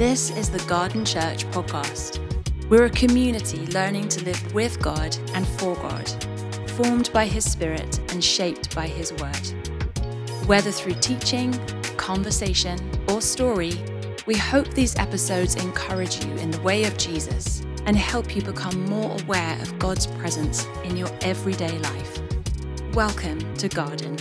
This is the Garden Church podcast. We're a community learning to live with God and for God, formed by His Spirit and shaped by His Word. Whether through teaching, conversation, or story, we hope these episodes encourage you in the way of Jesus and help you become more aware of God's presence in your everyday life. Welcome to Garden.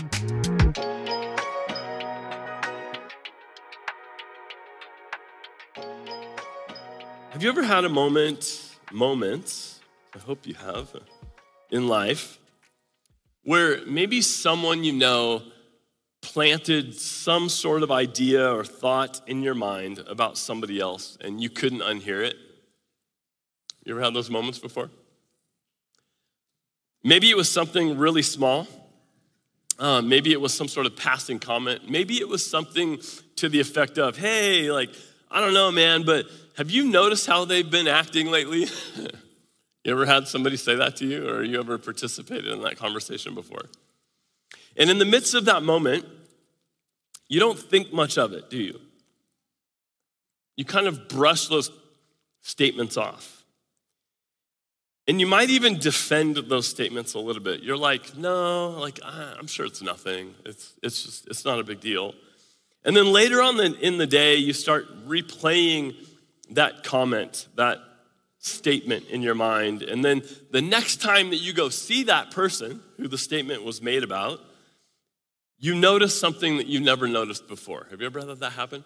Have you ever had a moments, I hope you have, in life, where maybe someone you know planted some sort of idea or thought in your mind about somebody else and you couldn't unhear it? You ever had those moments before? Maybe it was something really small. Maybe it was some sort of passing comment. Maybe it was something to the effect of, hey, I don't know, man, but have you noticed how they've been acting lately? You ever had somebody say that to you, or you ever participated in that conversation before? And in the midst of that moment, you don't think much of it, do you? You kind of brush those statements off. And you might even defend those statements a little bit. You're like, no, I'm sure it's nothing. It's not a big deal. And then later on in the day, you start replaying that comment, that statement in your mind. And then the next time that you go see that person who the statement was made about, you notice something that you've never noticed before. Have you ever had that happen?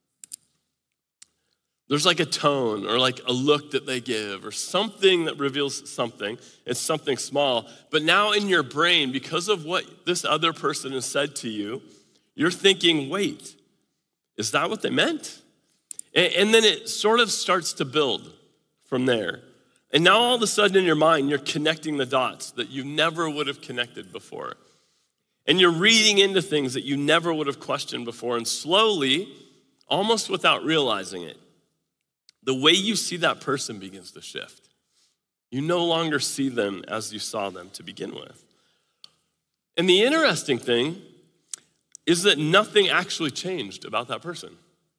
There's a tone or a look that they give or something that reveals something. It's something small. But now in your brain, because of what this other person has said to you, you're thinking, wait, is that what they meant? And then it sort of starts to build from there. And now all of a sudden in your mind, you're connecting the dots that you never would have connected before. And you're reading into things that you never would have questioned before. And slowly, almost without realizing it, the way you see that person begins to shift. You no longer see them as you saw them to begin with. And the interesting thing is that nothing actually changed about that person.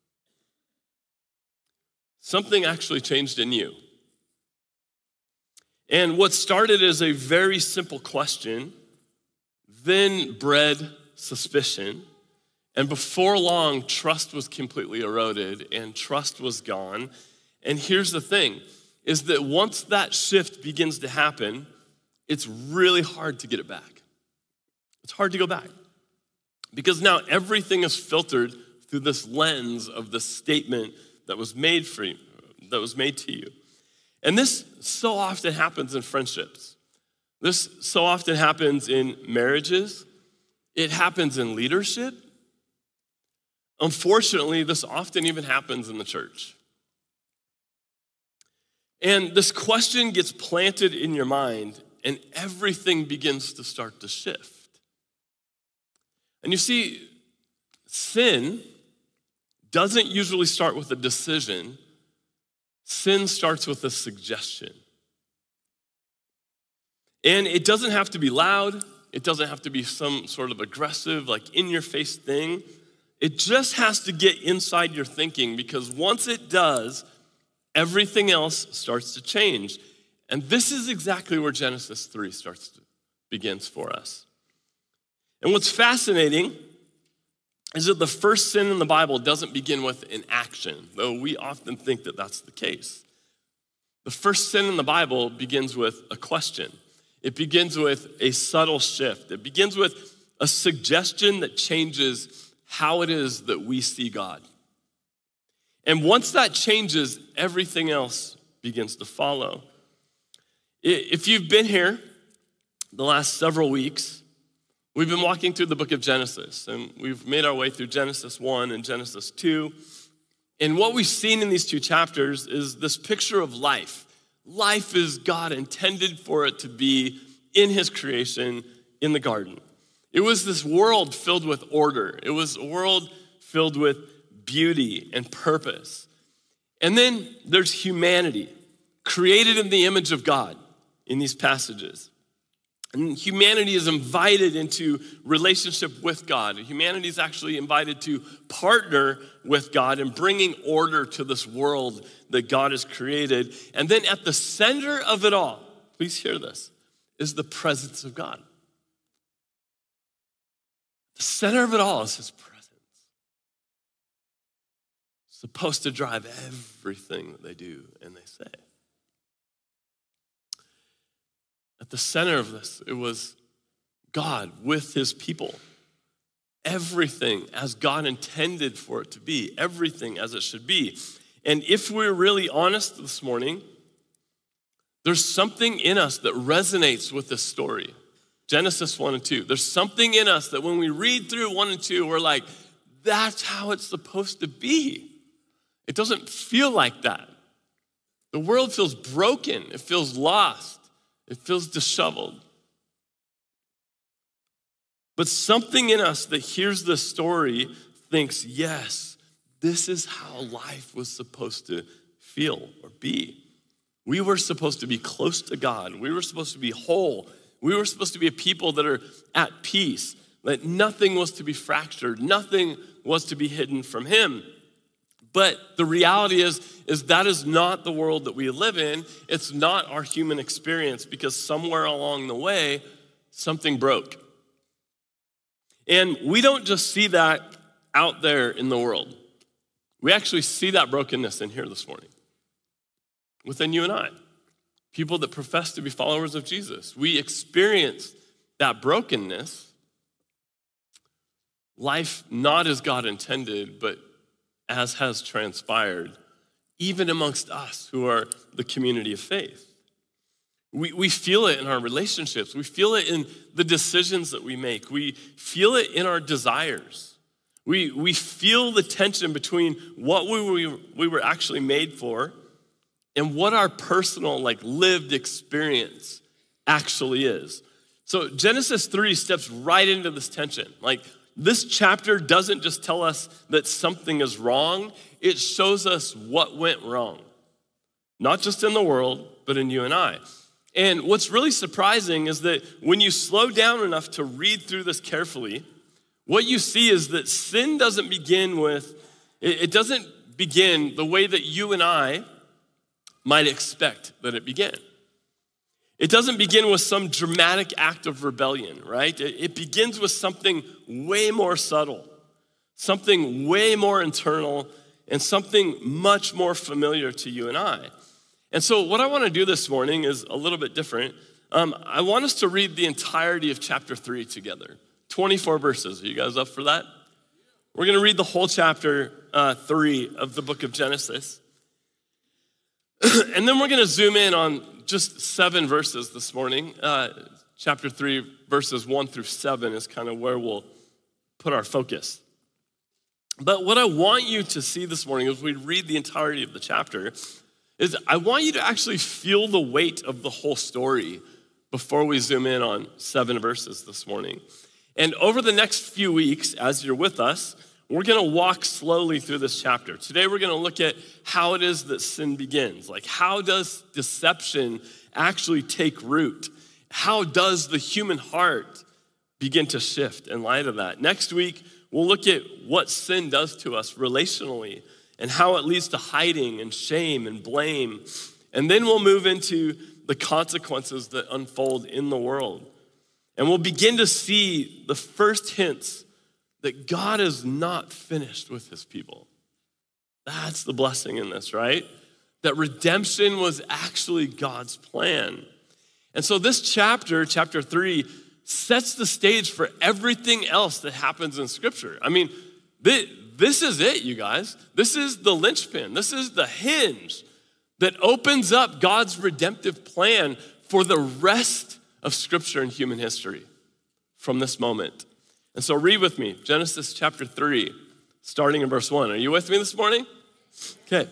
Something actually changed in you. And what started as a very simple question then bred suspicion. And before long, trust was completely eroded and trust was gone. And here's the thing, is that once that shift begins to happen, it's really hard to get it back. It's hard to go back. Because now everything is filtered through this lens of the statement that was made for you, that was made to you. And this so often happens in friendships. This so often happens in marriages. It happens in leadership. Unfortunately, this often even happens in the church. And this question gets planted in your mind, and everything begins to start to shift. And you see, sin doesn't usually start with a decision. Sin starts with a suggestion. And it doesn't have to be loud. It doesn't have to be some sort of aggressive, in-your-face thing. It just has to get inside your thinking, because once it does, everything else starts to change. And this is exactly where Genesis 3 begins for us. And what's fascinating is that the first sin in the Bible doesn't begin with an action, though we often think that that's the case. The first sin in the Bible begins with a question. It begins with a subtle shift. It begins with a suggestion that changes how it is that we see God. And once that changes, everything else begins to follow. If you've been here the last several weeks, we've been walking through the book of Genesis, and we've made our way through Genesis 1 and Genesis 2. And what we've seen in these two chapters is this picture of life. Life is God intended for it to be in His creation in the garden. It was this world filled with order. It was a world filled with beauty and purpose. And then there's humanity, created in the image of God in these passages. And humanity is invited into relationship with God. Humanity is actually invited to partner with God in bringing order to this world that God has created. And then at the center of it all, please hear this, is the presence of God. The center of it all is his presence. It's supposed to drive everything that they do and they say. At the center of this, it was God with his people. Everything as God intended for it to be. Everything as it should be. And if we're really honest this morning, there's something in us that resonates with this story. Genesis 1 and 2. There's something in us that when we read through 1 and 2, we're like, that's how it's supposed to be. It doesn't feel like that. The world feels broken. It feels lost. It feels disheveled. But something in us that hears this story thinks, yes, this is how life was supposed to feel or be. We were supposed to be close to God. We were supposed to be whole. We were supposed to be a people that are at peace, that nothing was to be fractured, nothing was to be hidden from him. But the reality is that is not the world that we live in. It's not our human experience because somewhere along the way, something broke. And we don't just see that out there in the world. We actually see that brokenness in here this morning within you and I, people that profess to be followers of Jesus. We experience that brokenness, life not as God intended, but as has transpired, even amongst us who are the community of faith. We feel it in our relationships. We feel it in the decisions that we make. We feel it in our desires. We feel the tension between what we were actually made for and what our personal, lived experience actually is. So Genesis 3 steps right into this tension. This chapter doesn't just tell us that something is wrong, it shows us what went wrong. Not just in the world, but in you and I. And what's really surprising is that when you slow down enough to read through this carefully, what you see is that sin doesn't begin the way that you and I might expect that it began. It doesn't begin with some dramatic act of rebellion, right? It begins with something way more subtle, something way more internal, and something much more familiar to you and I. And so what I want to do this morning is a little bit different. I want us to read the entirety of chapter 3 together, 24 verses. Are you guys up for that? We're going to read the whole chapter 3 of the book of Genesis. And then we're going to zoom in on just 7 verses this morning. Chapter 3, verses 1 through 7 is kind of where we'll put our focus. But what I want you to see this morning as we read the entirety of the chapter is I want you to actually feel the weight of the whole story before we zoom in on 7 verses this morning. And over the next few weeks, as you're with us, we're going to walk slowly through this chapter. Today, we're going to look at how it is that sin begins. How does deception actually take root? How does the human heart begin to shift in light of that? Next week, we'll look at what sin does to us relationally and how it leads to hiding and shame and blame. And then we'll move into the consequences that unfold in the world. And we'll begin to see the first hints that God is not finished with his people. That's the blessing in this, right? That redemption was actually God's plan. And so this chapter 3, sets the stage for everything else that happens in Scripture. I mean, this is it, you guys. This is the linchpin. This is the hinge that opens up God's redemptive plan for the rest of Scripture and human history from this moment. And so read with me, Genesis chapter 3, starting in verse 1. Are you with me this morning? Okay.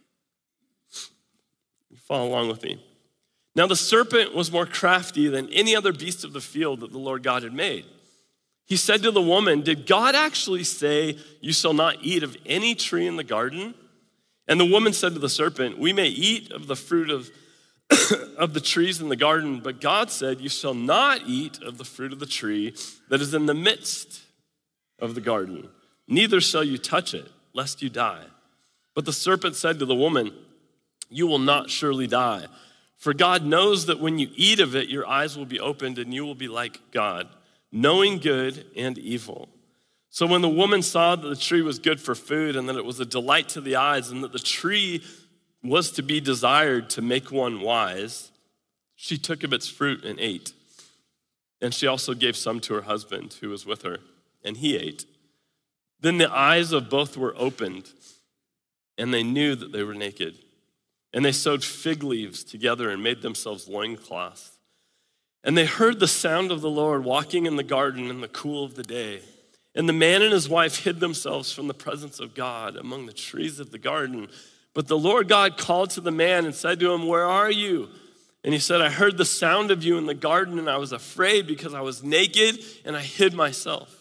Follow along with me. Now the serpent was more crafty than any other beast of the field that the Lord God had made. He said to the woman, "Did God actually say, 'You shall not eat of any tree in the garden?' And the woman said to the serpent, 'We may eat of the fruit of of the trees in the garden, but God said, you shall not eat of the fruit of the tree that is in the midst of the garden, neither shall you touch it, lest you die. But the serpent said to the woman, you will not surely die, for God knows that when you eat of it, your eyes will be opened and you will be like God, knowing good and evil. So when the woman saw that the tree was good for food and that it was a delight to the eyes and that the tree was to be desired to make one wise, she took of its fruit and ate. And she also gave some to her husband who was with her, and he ate. Then the eyes of both were opened, and they knew that they were naked. And they sewed fig leaves together and made themselves loincloths. And they heard the sound of the Lord walking in the garden in the cool of the day. And the man and his wife hid themselves from the presence of God among the trees of the garden. But the Lord God called to the man and said to him, where are you? And he said, I heard the sound of you in the garden, and I was afraid because I was naked and I hid myself.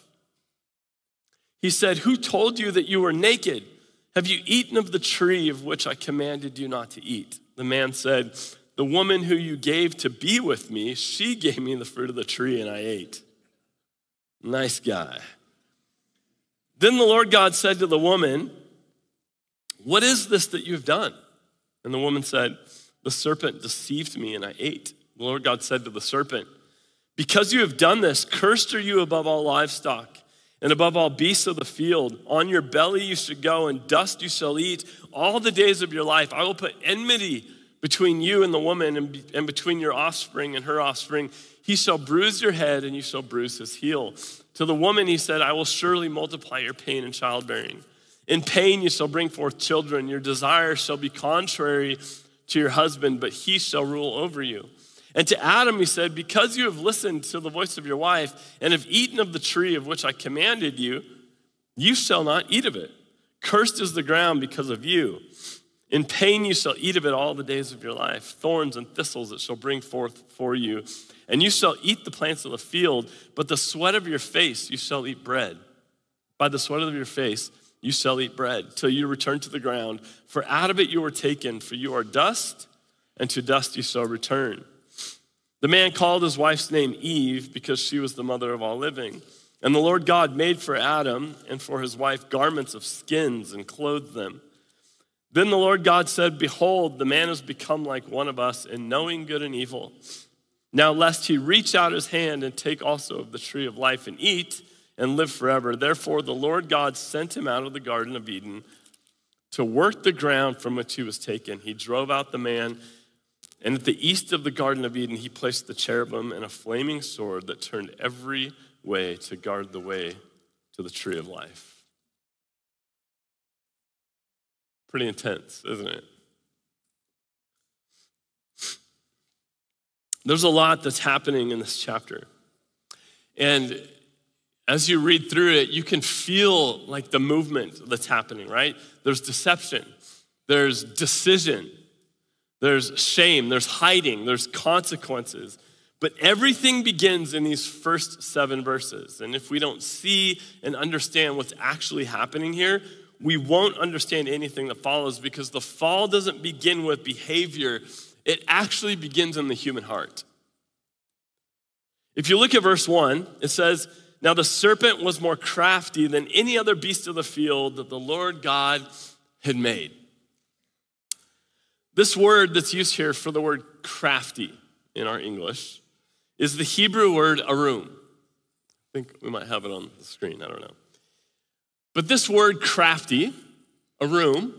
He said, who told you that you were naked? Have you eaten of the tree of which I commanded you not to eat? The man said, the woman who you gave to be with me, she gave me the fruit of the tree and I ate. Nice guy. Then the Lord God said to the woman, what is this that you've done? And the woman said, the serpent deceived me and I ate. The Lord God said to the serpent, because you have done this, cursed are you above all livestock and above all beasts of the field. On your belly you should go, and dust you shall eat all the days of your life. I will put enmity between you and the woman, and between your offspring and her offspring. He shall bruise your head, and you shall bruise his heel. To the woman he said, I will surely multiply your pain in childbearing. In pain you shall bring forth children. Your desire shall be contrary to your husband, but he shall rule over you. And to Adam he said, because you have listened to the voice of your wife and have eaten of the tree of which I commanded you, you shall not eat of it. Cursed is the ground because of you. In pain you shall eat of it all the days of your life. Thorns and thistles it shall bring forth for you. And you shall eat the plants of the field, but the sweat of your face you shall eat bread. By the sweat of your face you shall eat bread till you return to the ground. For out of it you were taken, for you are dust, and to dust you shall return. The man called his wife's name Eve because she was the mother of all living. And the Lord God made for Adam and for his wife garments of skins and clothed them. Then the Lord God said, behold, the man has become like one of us in knowing good and evil. Now lest he reach out his hand and take also of the tree of life and eat and live forever. Therefore the Lord God sent him out of the Garden of Eden to work the ground from which he was taken. He drove out the man, and at the east of the Garden of Eden, he placed the cherubim and a flaming sword that turned every way to guard the way to the tree of life. Pretty intense, isn't it? There's a lot that's happening in this chapter. And as you read through it, you can feel like the movement that's happening, right? There's deception, there's decision, there's shame, there's hiding, there's consequences. But everything begins in these first 7 verses. And if we don't see and understand what's actually happening here, we won't understand anything that follows, because the fall doesn't begin with behavior. It actually begins in the human heart. If you look at verse 1, it says, now the serpent was more crafty than any other beast of the field that the Lord God had made. This word that's used here for the word crafty in our English is the Hebrew word arum. I think we might have it on the screen, I don't know. But this word crafty, arum,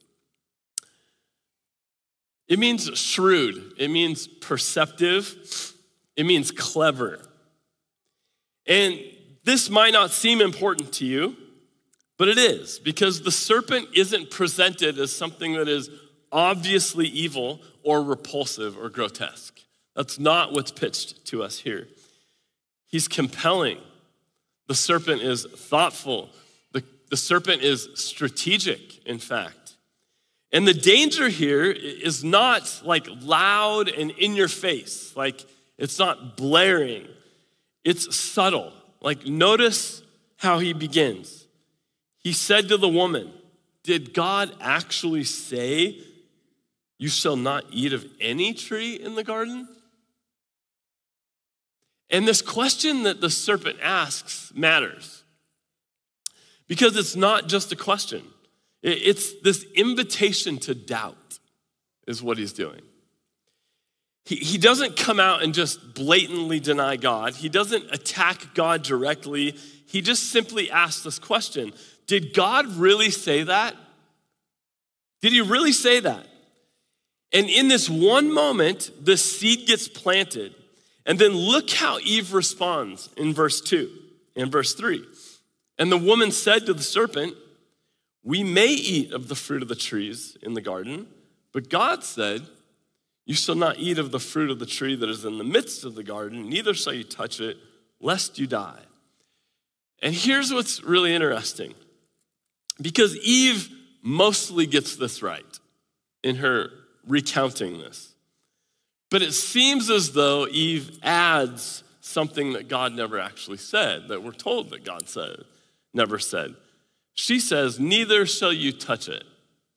it means shrewd, it means perceptive, it means clever. And this might not seem important to you, but it is, because the serpent isn't presented as something that is obviously evil or repulsive or grotesque. That's not what's pitched to us here. He's compelling. The serpent is thoughtful. The serpent is strategic, in fact. And the danger here is not like loud and in your face. Like, it's not blaring. It's subtle. Like, notice how he begins. He said to the woman, did God actually say You shall not eat of any tree in the garden? And this question that the serpent asks matters because it's not just a question. It's this invitation to doubt is what he's doing. He doesn't come out and just blatantly deny God. He doesn't attack God directly. He just simply asks this question: did God really say that? Did he really say that? And in this one moment, the seed gets planted. And then look how Eve responds in verse 2 and verse 3. And the woman said to the serpent, we may eat of the fruit of the trees in the garden, but God said, you shall not eat of the fruit of the tree that is in the midst of the garden, neither shall you touch it, lest you die. And here's what's really interesting. Because Eve mostly gets this right in her recounting this. But it seems as though Eve adds something that God never actually said, that we're told that God never said. She says, neither shall you touch it.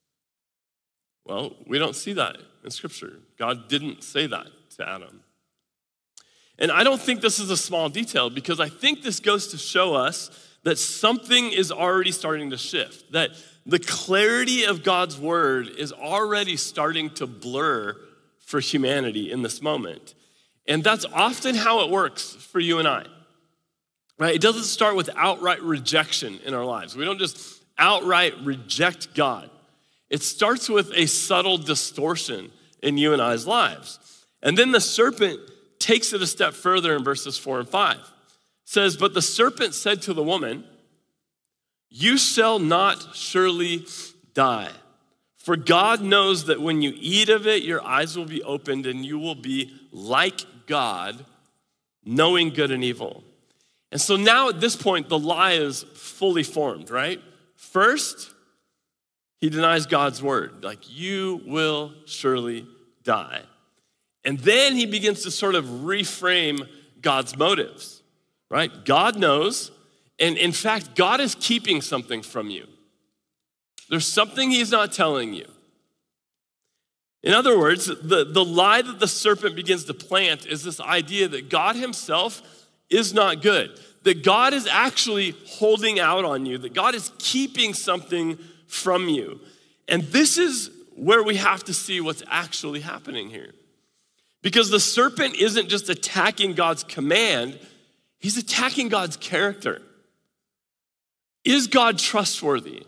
Well, we don't see that in Scripture. God didn't say that to Adam. And I don't think this is a small detail because I think this goes to show us that something is already starting to shift, that the clarity of God's word is already starting to blur for humanity in this moment. And that's often how it works for you and I, right? It doesn't start with outright rejection in our lives. We don't just outright reject God. It starts with a subtle distortion in you and I's lives. And then the serpent takes it a step further in verses 4 and 5. It says, but the serpent said to the woman, you shall not surely die. For God knows that when you eat of it, your eyes will be opened and you will be like God, knowing good and evil. And so now at this point, the lie is fully formed, right? First, he denies God's word, like you will surely die. And then he begins to sort of reframe God's motives, right? God knows, and in fact, God is keeping something from you. There's something he's not telling you. In other words, the lie that the serpent begins to plant is this idea that God himself is not good, that God is actually holding out on you, that God is keeping something from you. And this is where we have to see what's actually happening here. Because the serpent isn't just attacking God's command, he's attacking God's character. Is God trustworthy?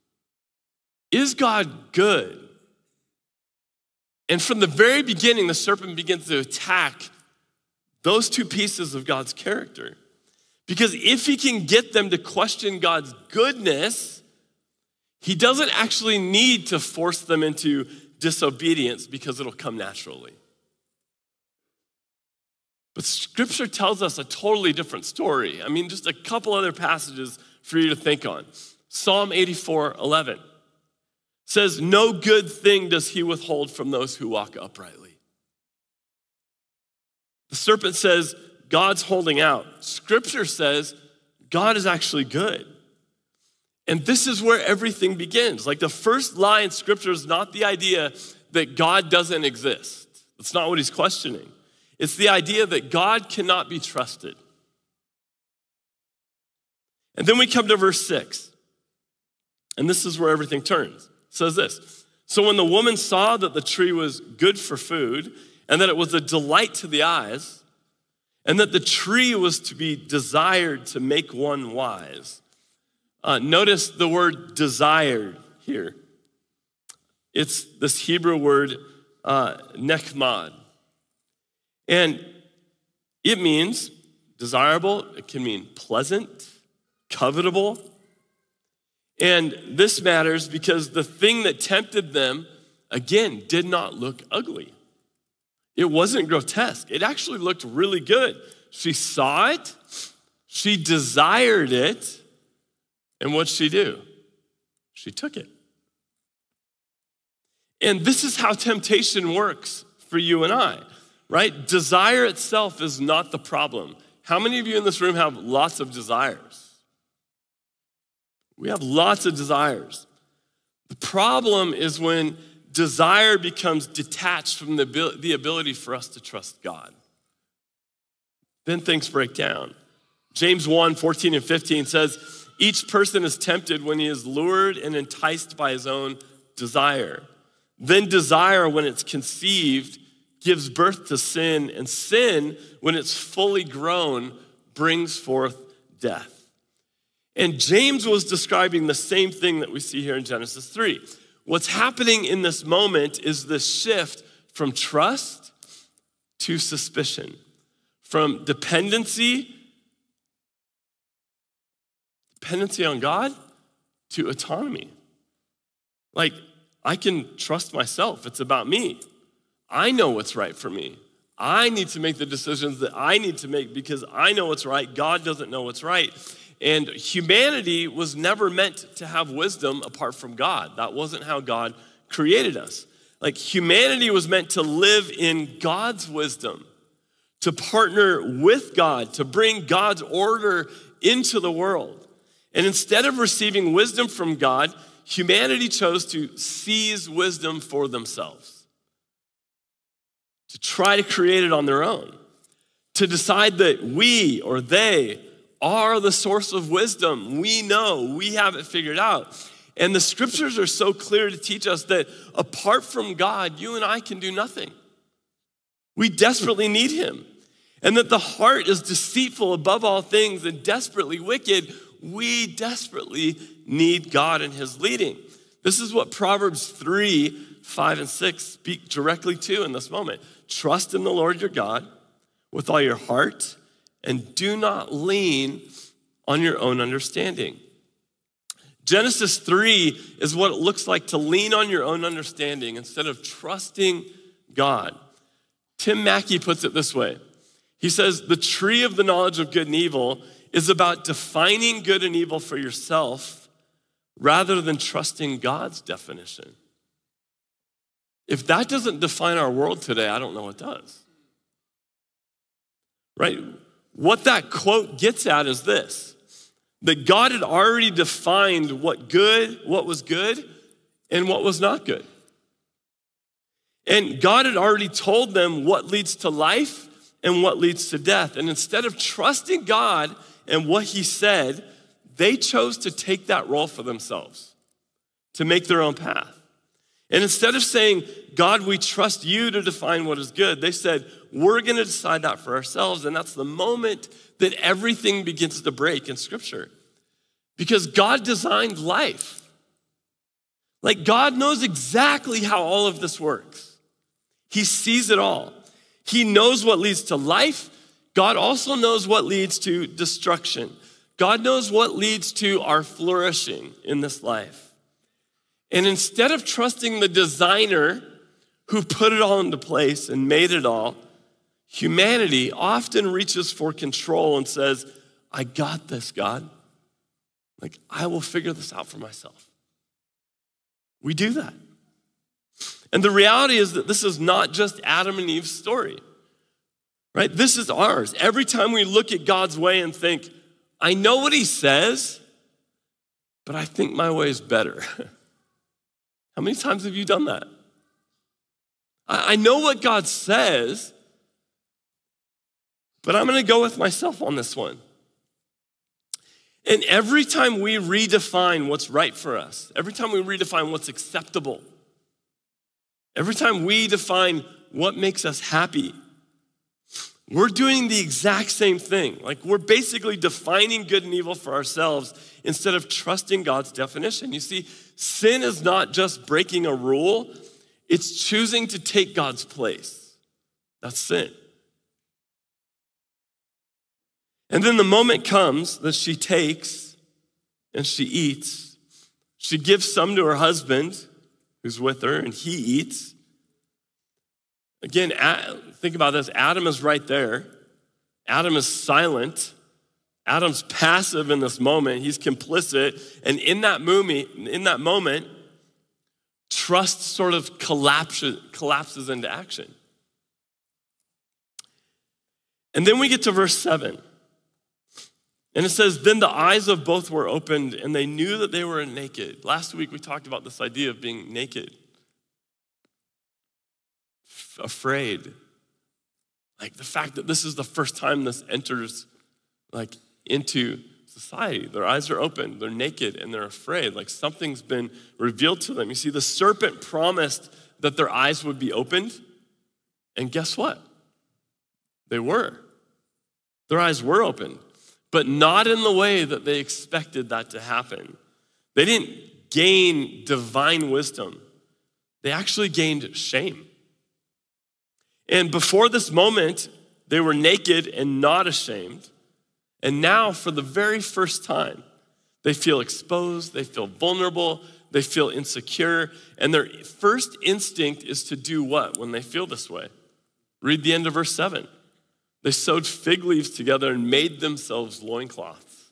Is God good? And from the very beginning, the serpent begins to attack those two pieces of God's character. Because if he can get them to question God's goodness, he doesn't actually need to force them into disobedience because it'll come naturally. But Scripture tells us a totally different story. I mean, just a couple other passages for you to think on. Psalm 84:11 says, no good thing does he withhold from those who walk uprightly. The serpent says, God's holding out. Scripture says, God is actually good. And this is where everything begins. Like the first lie in Scripture is not the idea that God doesn't exist. That's not what he's questioning. It's the idea that God cannot be trusted. And then we come to verse 6. And this is where everything turns. It says this, so when the woman saw that the tree was good for food and that it was a delight to the eyes and that the tree was to be desired to make one wise. Notice the word desired here. It's this Hebrew word nechmad. And it means desirable, it can mean pleasant, covetable. And this matters because the thing that tempted them, again, did not look ugly. It wasn't grotesque. It actually looked really good. She saw it, she desired it, and what'd she do? She took it. And this is how temptation works for you and I, right? Desire itself is not the problem. How many of you in this room have lots of desires? We have lots of desires. The problem is when desire becomes detached from the ability for us to trust God. Then things break down. James 1:14 and 15 says, each person is tempted when he is lured and enticed by his own desire. Then desire, when it's conceived, gives birth to sin, and sin, when it's fully grown, brings forth death. And James was describing the same thing that we see here in Genesis 3. What's happening in this moment is this shift from trust to suspicion, from dependency on God to autonomy. Like, I can trust myself. It's about me. I know what's right for me. I need to make the decisions that I need to make because I know what's right. God doesn't know what's right. And humanity was never meant to have wisdom apart from God. That wasn't how God created us. Like, humanity was meant to live in God's wisdom, to partner with God, to bring God's order into the world. And instead of receiving wisdom from God, humanity chose to seize wisdom for themselves, to try to create it on their own, to decide that we or they are the source of wisdom. We know, we have it figured out. And the scriptures are so clear to teach us that apart from God, you and I can do nothing. We desperately need him. And that the heart is deceitful above all things and desperately wicked. We desperately need God and his leading. This is what Proverbs 3:5-6 speak directly to in this moment. Trust in the Lord your God with all your heart and do not lean on your own understanding. Genesis 3 is what it looks like to lean on your own understanding instead of trusting God. Tim Mackey puts it this way. He says, the tree of the knowledge of good and evil is about defining good and evil for yourself rather than trusting God's definition. If that doesn't define our world today, I don't know what does. Right? What that quote gets at is this, that God had already defined what was good and what was not good. And God had already told them what leads to life and what leads to death. And instead of trusting God and what he said, they chose to take that role for themselves, to make their own path. And instead of saying, God, we trust you to define what is good, they said, we're gonna decide that for ourselves. And that's the moment that everything begins to break in Scripture. Because God designed life. Like, God knows exactly how all of this works. He sees it all. He knows what leads to life. God also knows what leads to destruction. God knows what leads to our flourishing in this life. And instead of trusting the designer who put it all into place and made it all, humanity often reaches for control and says, I got this, God. Like, I will figure this out for myself. We do that. And the reality is that this is not just Adam and Eve's story, right? This is ours. Every time we look at God's way and think, I know what he says, but I think my way is better. How many times have you done that? I know what God says, but I'm gonna go with myself on this one. And every time we redefine what's right for us, every time we redefine what's acceptable, every time we define what makes us happy, we're doing the exact same thing. Like, we're basically defining good and evil for ourselves instead of trusting God's definition. You see, sin is not just breaking a rule, it's choosing to take God's place. That's sin. And then the moment comes that she takes and she eats. She gives some to her husband who's with her, and he eats. Again, think about this. Adam is right there. Adam is silent. Adam's passive in this moment. He's complicit. And in that moment, trust sort of collapses into action. And then we get to verse 7. And it says, then the eyes of both were opened and they knew that they were naked. Last week we talked about this idea of being naked. afraid. Like the fact that this is the first time this enters like into society. Their eyes are open, they're naked, and they're afraid. Like something's been revealed to them. You see, the serpent promised that their eyes would be opened, and guess what? They were. Their eyes were opened, but not in the way that they expected that to happen. They didn't gain divine wisdom. They actually gained shame. And before this moment, they were naked and not ashamed. And now, for the very first time, they feel exposed, they feel vulnerable, they feel insecure, and their first instinct is to do what when they feel this way? Read the end of verse 7. They sewed fig leaves together and made themselves loincloths.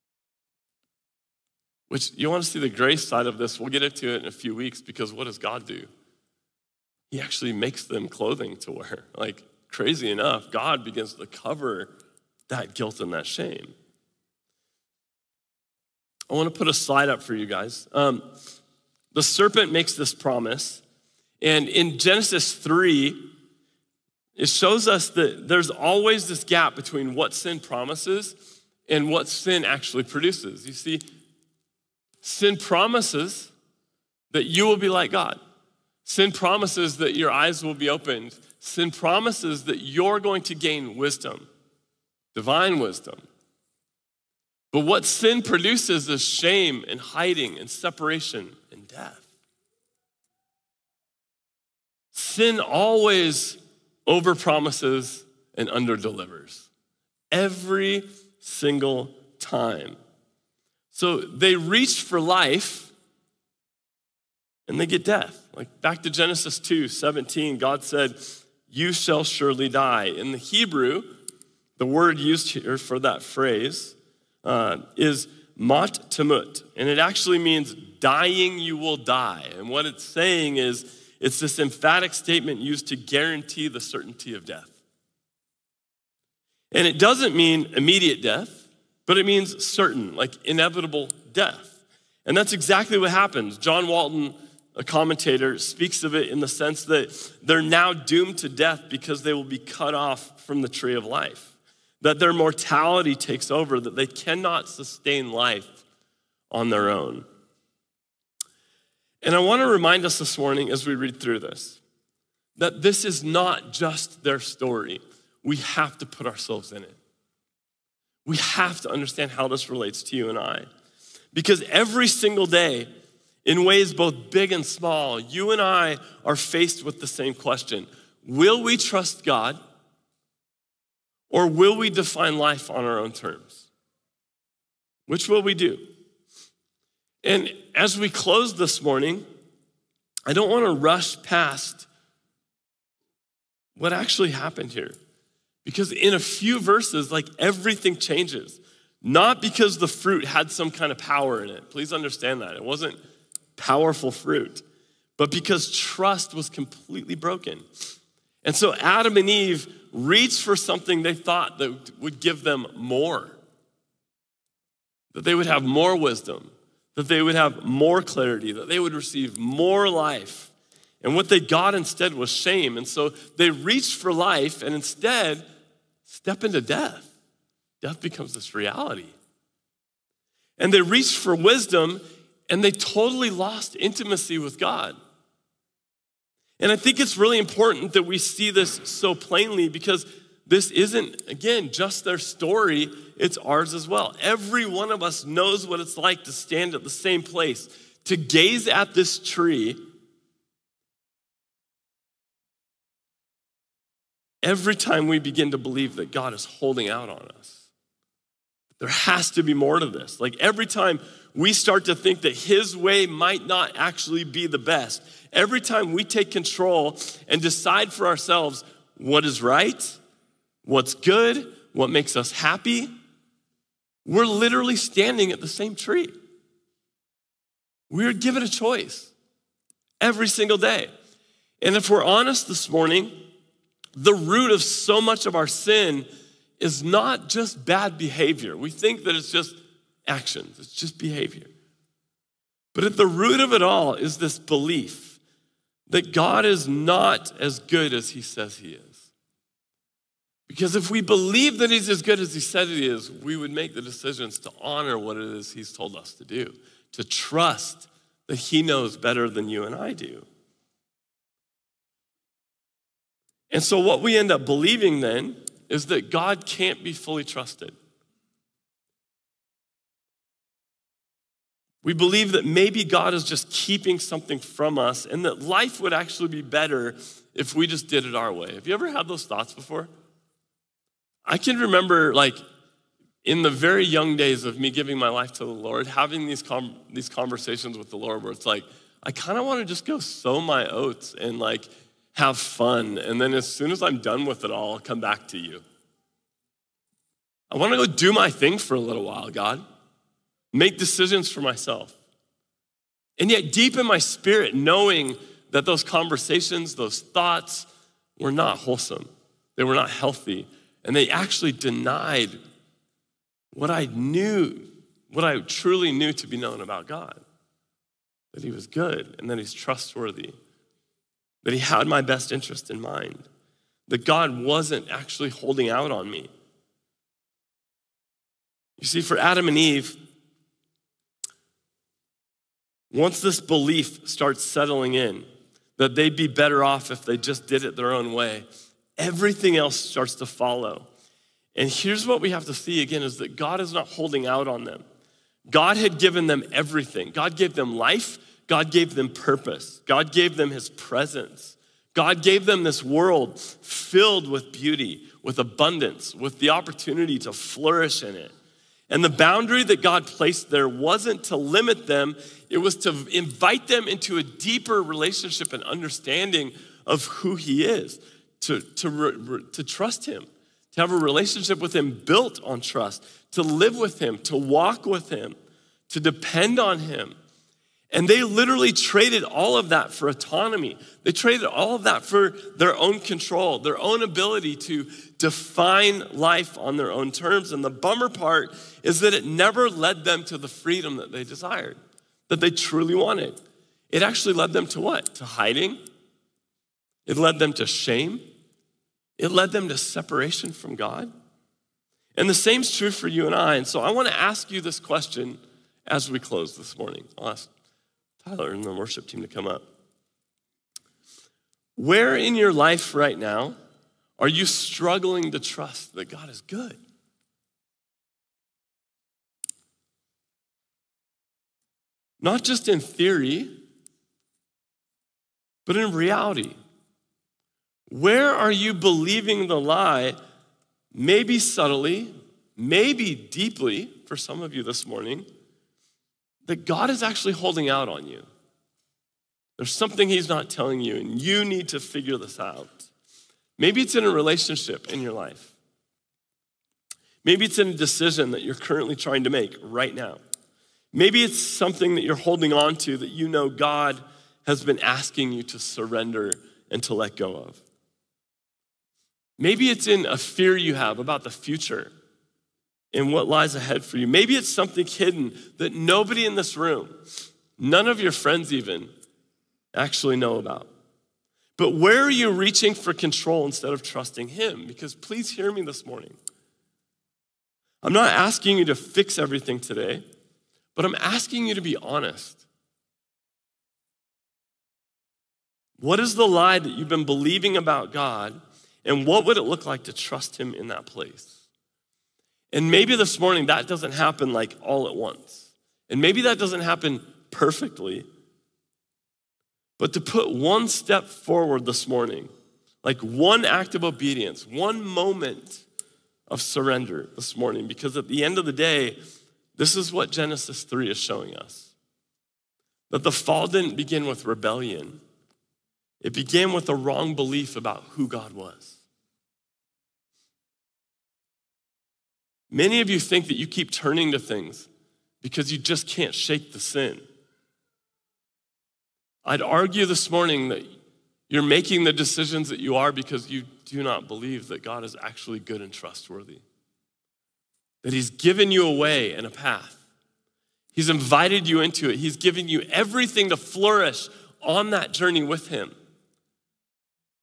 Which, you want to see the grace side of this, we'll get into it in a few weeks, because what does God do? He actually makes them clothing to wear. Like, crazy enough, God begins to cover that guilt and that shame. I want to put a slide up for you guys. The serpent makes this promise, and in Genesis 3, it shows us that there's always this gap between what sin promises and what sin actually produces. You see, sin promises that you will be like God. Sin promises that your eyes will be opened. Sin promises that you're going to gain wisdom, divine wisdom. But what sin produces is shame and hiding and separation and death. Sin always overpromises and underdelivers. Every single time. So they reach for life and they get death. Like back to Genesis 2:17, God said, "You shall surely die." In the Hebrew, the word used here for that phrase is mot tamut, and it actually means dying you will die. And what it's saying is, it's this emphatic statement used to guarantee the certainty of death. And it doesn't mean immediate death, but it means certain, like inevitable death. And that's exactly what happens. John Walton, a commentator, speaks of it in the sense that they're now doomed to death because they will be cut off from the tree of life. That their mortality takes over, that they cannot sustain life on their own. And I want to remind us this morning as we read through this, that this is not just their story. We have to put ourselves in it. We have to understand how this relates to you and I. Because every single day, in ways both big and small, you and I are faced with the same question. Will we trust God, or will we define life on our own terms? Which will we do? And as we close this morning, I don't want to rush past what actually happened here. Because in a few verses, like everything changes. Not because the fruit had some kind of power in it. Please understand that. It wasn't powerful fruit. But because trust was completely broken. And so Adam and Eve reached for something they thought that would give them more. That they would have more wisdom. That they would have more clarity. That they would receive more life. And what they got instead was shame. And so they reached for life and instead step into death. Death becomes this reality. And they reached for wisdom and they totally lost intimacy with God. And I think it's really important that we see this so plainly because this isn't, again, just their story, it's ours as well. Every one of us knows what it's like to stand at the same place, to gaze at this tree. Every time we begin to believe that God is holding out on us. There has to be more to this. Like every time we start to think that his way might not actually be the best, every time we take control and decide for ourselves what is right, what's good, what makes us happy, we're literally standing at the same tree. We're given a choice every single day. And if we're honest this morning, the root of so much of our sin is not just bad behavior. We think that it's just actions, it's just behavior. But at the root of it all is this belief that God is not as good as he says he is. Because if we believe that he's as good as he said he is, we would make the decisions to honor what it is he's told us to do, to trust that he knows better than you and I do. And so what we end up believing then is that God can't be fully trusted. We believe that maybe God is just keeping something from us and that life would actually be better if we just did it our way. Have you ever had those thoughts before? I can remember in the very young days of me giving my life to the Lord, having these conversations with the Lord where it's like, I kind of want to just go sow my oats and have fun. And then as soon as I'm done with it all, I'll come back to you. I want to go do my thing for a little while, God. Make decisions for myself. And yet deep in my spirit, knowing that those conversations, those thoughts were not wholesome. They were not healthy. And they actually denied what I truly knew to be known about God. That he was good and that he's trustworthy. That he had my best interest in mind. That God wasn't actually holding out on me. You see, for Adam and Eve, once this belief starts settling in, that they'd be better off if they just did it their own way, everything else starts to follow. And here's what we have to see again, is that God is not holding out on them. God had given them everything. God gave them life. God gave them purpose. God gave them his presence. God gave them this world filled with beauty, with abundance, with the opportunity to flourish in it. And the boundary that God placed there wasn't to limit them, it was to invite them into a deeper relationship and understanding of who he is, to trust him, to have a relationship with him built on trust, to live with him, to walk with him, to depend on him. And they literally traded all of that for autonomy. They traded all of that for their own control, their own ability to define life on their own terms. And the bummer part is that it never led them to the freedom that they desired, that they truly wanted. It actually led them to what? To hiding. It led them to shame. It led them to separation from God. And the same is true for you and I. And so I want to ask you this question as we close this morning. I'll ask Tyler and the worship team to come up. Where in your life right now are you struggling to trust that God is good? Not just in theory, but in reality. Where are you believing the lie, maybe subtly, maybe deeply, for some of you this morning, that God is actually holding out on you? There's something he's not telling you, and you need to figure this out. Maybe it's in a relationship in your life. Maybe it's in a decision that you're currently trying to make right now. Maybe it's something that you're holding on to that you know God has been asking you to surrender and to let go of. Maybe it's in a fear you have about the future and what lies ahead for you. Maybe it's something hidden that nobody in this room, none of your friends even, actually know about. But where are you reaching for control instead of trusting him? Because please hear me this morning. I'm not asking you to fix everything today, but I'm asking you to be honest. What is the lie that you've been believing about God, and what would it look like to trust him in that place? And maybe this morning that doesn't happen all at once. And maybe that doesn't happen perfectly. But to put one step forward this morning, one act of obedience, one moment of surrender this morning, because at the end of the day, this is what Genesis 3 is showing us. That the fall didn't begin with rebellion. It began with a wrong belief about who God was. Many of you think that you keep turning to things because you just can't shake the sin. I'd argue this morning that you're making the decisions that you are because you do not believe that God is actually good and trustworthy. That he's given you a way and a path. He's invited you into it. He's given you everything to flourish on that journey with him.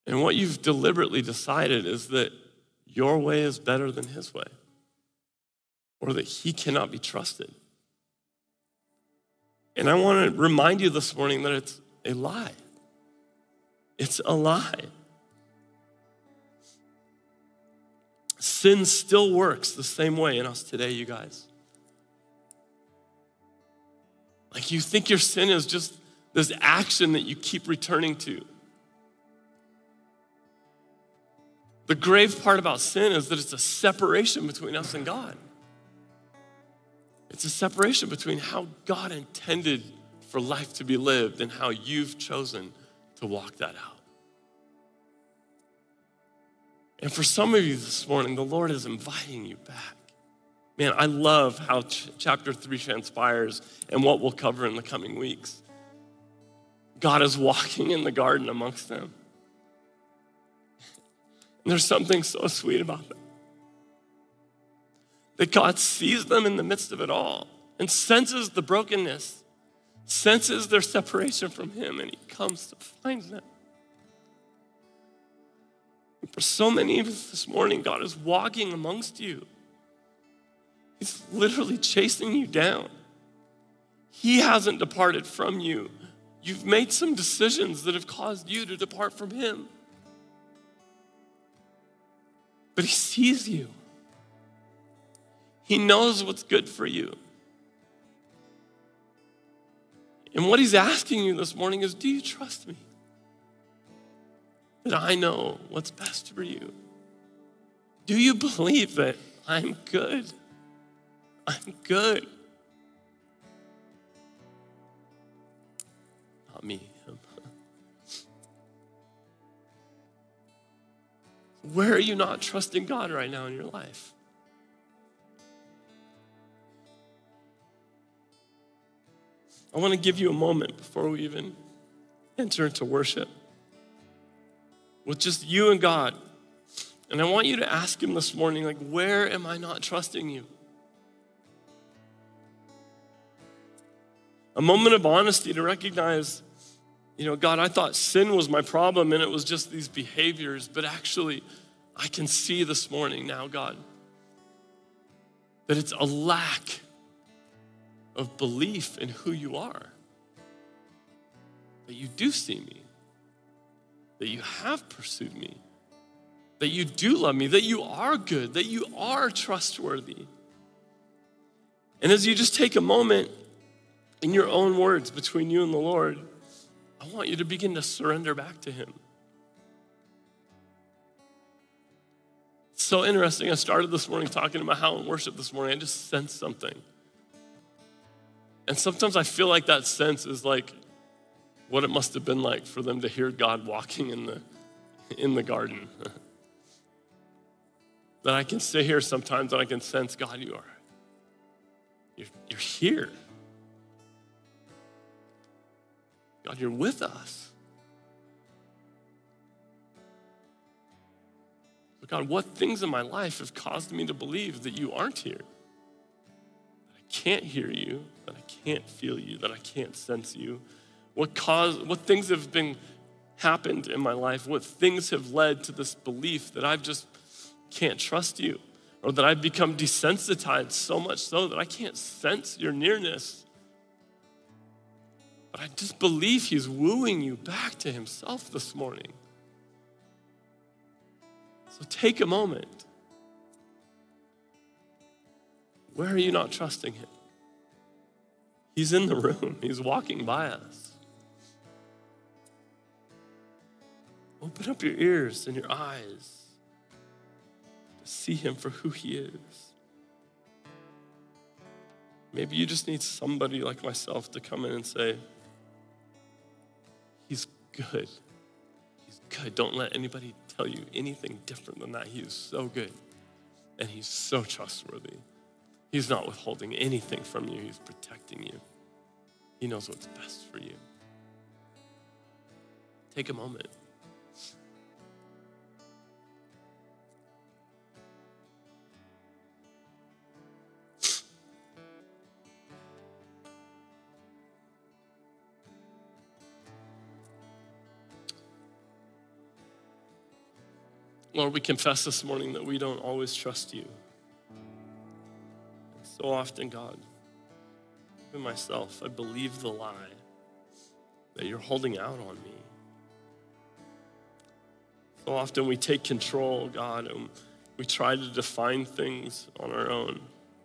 And what you've deliberately decided is that your way is better than his way, or that he cannot be trusted. And I want to remind you this morning that it's a lie. It's a lie. Sin still works the same way in us today, you guys. Like you think your sin is just this action that you keep returning to. The grave part about sin is that it's a separation between us and God. It's a separation between how God intended for life to be lived and how you've chosen to walk that out. And for some of you this morning, the Lord is inviting you back. Man, I love how chapter 3 transpires and what we'll cover in the coming weeks. God is walking in the garden amongst them. And there's something so sweet about that. That God sees them in the midst of it all and senses the brokenness, senses their separation from him, and he comes to find them. And for so many of us this morning, God is walking amongst you. He's literally chasing you down. He hasn't departed from you. You've made some decisions that have caused you to depart from him. But he sees you. He knows what's good for you. And what he's asking you this morning is, do you trust me? That I know what's best for you? Do you believe that I'm good? I'm good. Not me, him. Where are you not trusting God right now in your life? I want to give you a moment before we even enter into worship with just you and God. And I want you to ask him this morning, like, where am I not trusting you? A moment of honesty to recognize, God, I thought sin was my problem and it was just these behaviors, but actually I can see this morning now, God, that it's a lack of belief in who you are. That you do see me, that you have pursued me, that you do love me, that you are good, that you are trustworthy. And as you just take a moment in your own words between you and the Lord, I want you to begin to surrender back to him. It's so interesting. I started this morning talking about how in worship this morning, I just sensed something. And sometimes I feel like that sense is like what it must have been like for them to hear God walking in the garden. That I can sit here sometimes and I can sense, God, you're here. God, you're with us. But God, what things in my life have caused me to believe that you aren't here? That I can't hear you, that I can't feel you, that I can't sense you? What things have happened in my life? What things have led to this belief that I just can't trust you? Or that I've become desensitized so much so that I can't sense your nearness? But I just believe he's wooing you back to himself this morning. So take a moment. Where are you not trusting him? He's in the room. He's walking by us. Open up your ears and your eyes to see him for who he is. Maybe you just need somebody like myself to come in and say, he's good. He's good. Don't let anybody tell you anything different than that. He is so good. And he's so trustworthy. He's not withholding anything from you. He's protecting you. He knows what's best for you. Take a moment. Lord, we confess this morning that we don't always trust you. So often, God, even myself, I believe the lie that you're holding out on me. So often we take control, God, and we try to define things on our own.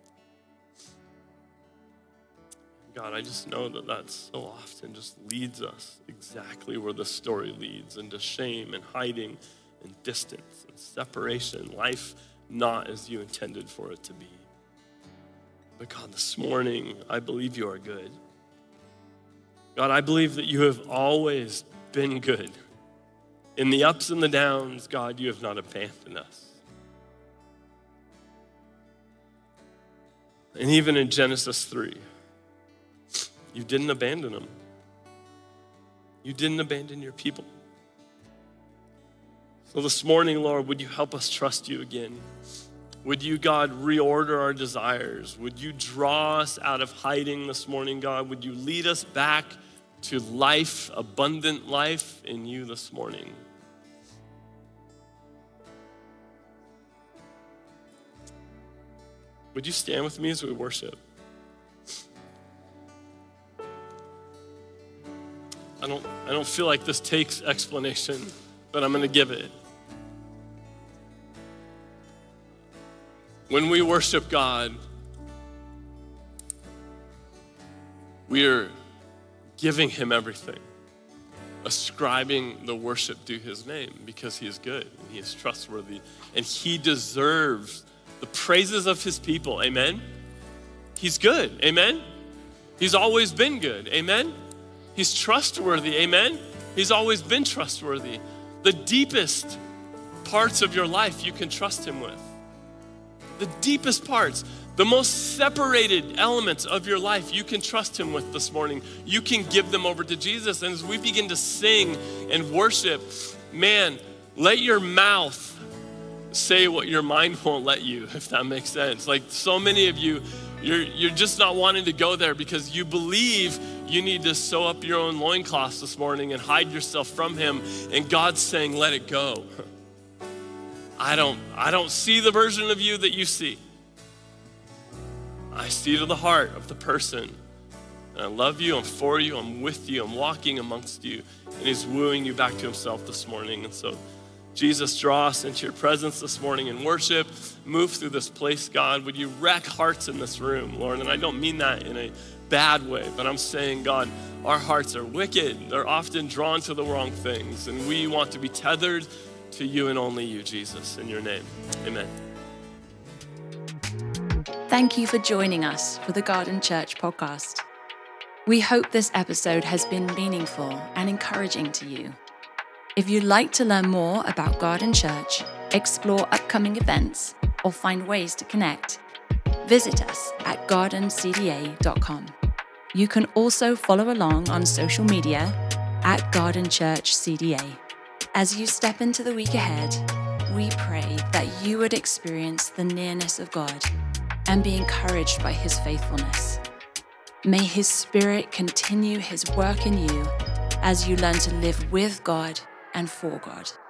God, I just know that so often just leads us exactly where the story leads, into shame and hiding and distance and separation, life not as you intended for it to be. But God, this morning, I believe you are good. God, I believe that you have always been good. In the ups and the downs, God, you have not abandoned us. And even in Genesis 3, you didn't abandon them. You didn't abandon your people. So this morning, Lord, would you help us trust you again? Would you, God, reorder our desires? Would you draw us out of hiding this morning, God? Would you lead us back to life, abundant life in you this morning? Would you stand with me as we worship? I don't feel like this takes explanation, but I'm going to give it. When we worship God, we are giving him everything, ascribing the worship to his name because he is good and he is trustworthy and he deserves the praises of his people. Amen. He's good. Amen. He's always been good. Amen. He's trustworthy. Amen. He's always been trustworthy. The deepest parts of your life you can trust him with. The deepest parts, the most separated elements of your life, you can trust him with this morning. You can give them over to Jesus. And as we begin to sing and worship, man, let your mouth say what your mind won't let you, if that makes sense. Like so many of you, you're just not wanting to go there because you believe you need to sew up your own loincloths this morning and hide yourself from him. And God's saying, let it go. I don't see the version of you that you see. I see to the heart of the person. And I love you, I'm for you, I'm with you, I'm walking amongst you. And he's wooing you back to himself this morning. And so Jesus, draw us into your presence this morning in worship. Move through this place, God. Would you wreck hearts in this room, Lord? And I don't mean that in a bad way, but I'm saying, God, our hearts are wicked. They're often drawn to the wrong things. And we want to be tethered to you and only you, Jesus, in your name. Amen. Thank you for joining us for the Garden Church podcast. We hope this episode has been meaningful and encouraging to you. If you'd like to learn more about Garden Church, explore upcoming events, or find ways to connect, visit us at gardencda.com. You can also follow along on social media at Garden Church CDA. As you step into the week ahead, we pray that you would experience the nearness of God and be encouraged by his faithfulness. May his Spirit continue his work in you as you learn to live with God and for God.